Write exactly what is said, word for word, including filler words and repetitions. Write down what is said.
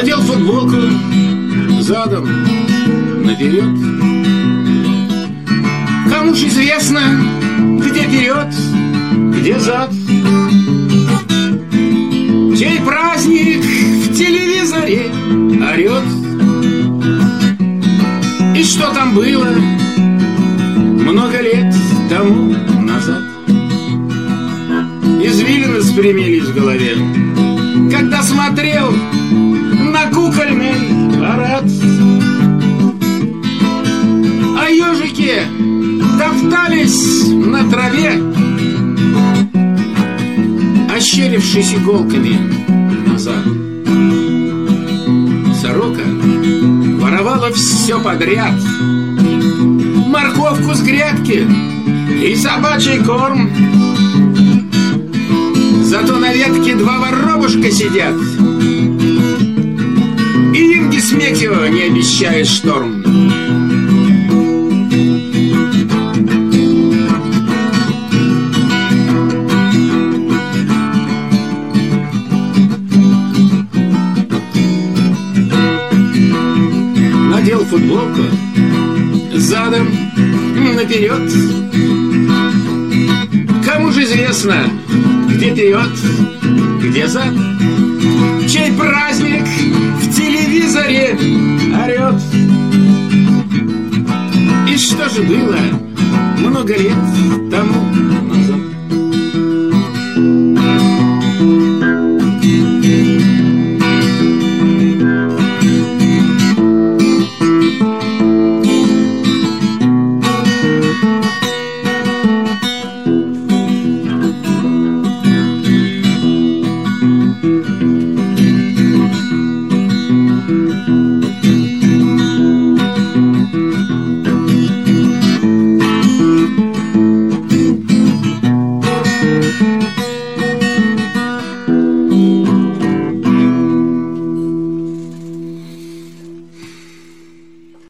Надел футболку задом наперед. Кому ж известно, где вперед, где зад. Чей праздник в телевизоре орет. И что там было много лет тому назад. Извилины спрямились в голове, когда смотрел на кукольный парад. А ежики топтались на траве, ощерившись иголками назад. Сорока воровала все подряд: морковку с грядки и собачий корм. Зато на ветке два воробушка сидят, и им Гесметьева не обещает шторм. Надел футболку задом наперед. Кому же известно, где вперед, где зад. Чей праздник в телевизоре орет. И что же было много лет тому назад.